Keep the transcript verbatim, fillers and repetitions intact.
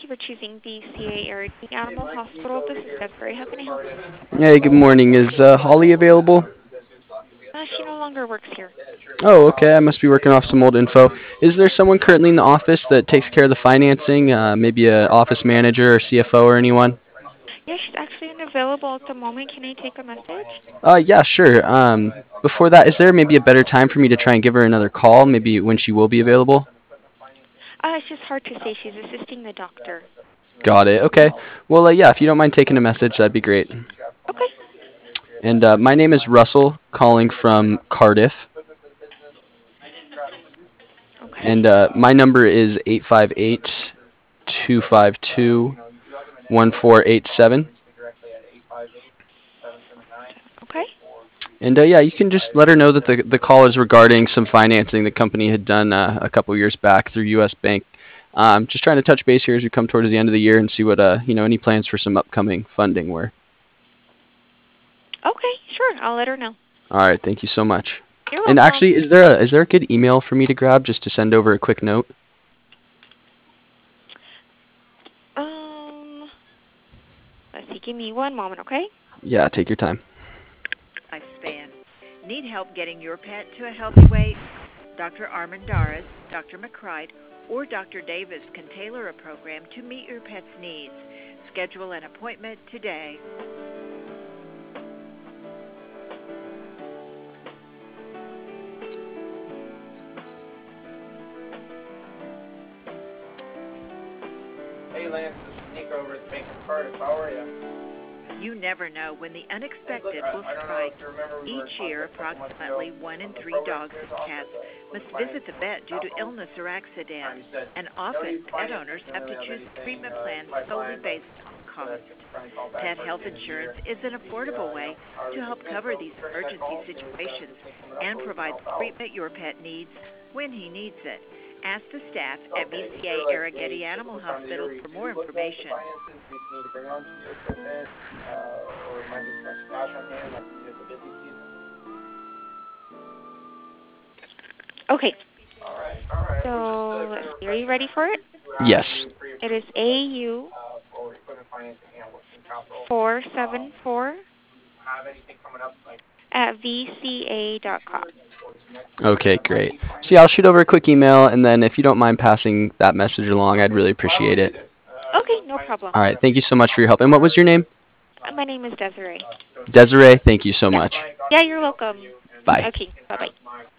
for choosing B C A Area Animal Hospital. This is Desiree. How can I help you? Hey, good morning. Is uh, Holly available? Uh, she no longer works here. Oh, okay. I must be working off some old info. Is there someone currently in the office that takes care of the financing? Uh, maybe a office manager or C F O or anyone? Yeah, she's actually unavailable at the moment. Can I take a message? Uh, yeah, sure. Um, before that, is there maybe a better time for me to try and give her another call? Maybe when she will be available? Uh, it's just hard to say. She's assisting the doctor. Got it. Okay. Well, uh, yeah, if you don't mind taking a message, that'd be great. Okay. And uh, my name is Russell, calling from Cardiff. Okay. And uh, my number is eight five eight, two five two, one four eight seven. Okay. And uh, yeah, you can just let her know that the the call is regarding some financing the company had done uh, a couple years back through U S. Bank. Um, just trying to touch base here as we come towards the end of the year and see what uh you know any plans for some upcoming funding were. Okay. Sure. I'll let her know. All right, thank you so much. You're And welcome. actually, is there a is there a good email for me to grab just to send over a quick note? Um, let's see. Give me one moment, okay? Yeah, take your time. Lifespan. Need help getting your pet to a healthy weight? Doctor Armandaris, Doctor McCride, or Doctor Davis can tailor a program to meet your pet's needs. Schedule an appointment today. Hey Lance, this is Nico over at the Bank of Cardiff. How are you? You never know when the unexpected will strike. Each year, approximately one in three dogs and cats must visit the vet due to illness or accident, and often pet owners have to choose treatment plans solely based on cost. Pet health insurance is an affordable way to help cover these emergency situations and provide the treatment your pet needs when he needs it. Ask the staff at B C A Arrighetti Animal Hospital for more information. Okay. So, let's see. Are you ready for it? Yes. It is A U four seven four at V C A dot com. Okay, great. So yeah, I'll shoot over a quick email, and then if you don't mind passing that message along, I'd really appreciate it. Okay, no problem. All right, thank you so much for your help. And what was your name? Uh, My name is Desiree. Desiree. Thank you so Yeah. much. Yeah, you're welcome. Bye. Okay, bye-bye.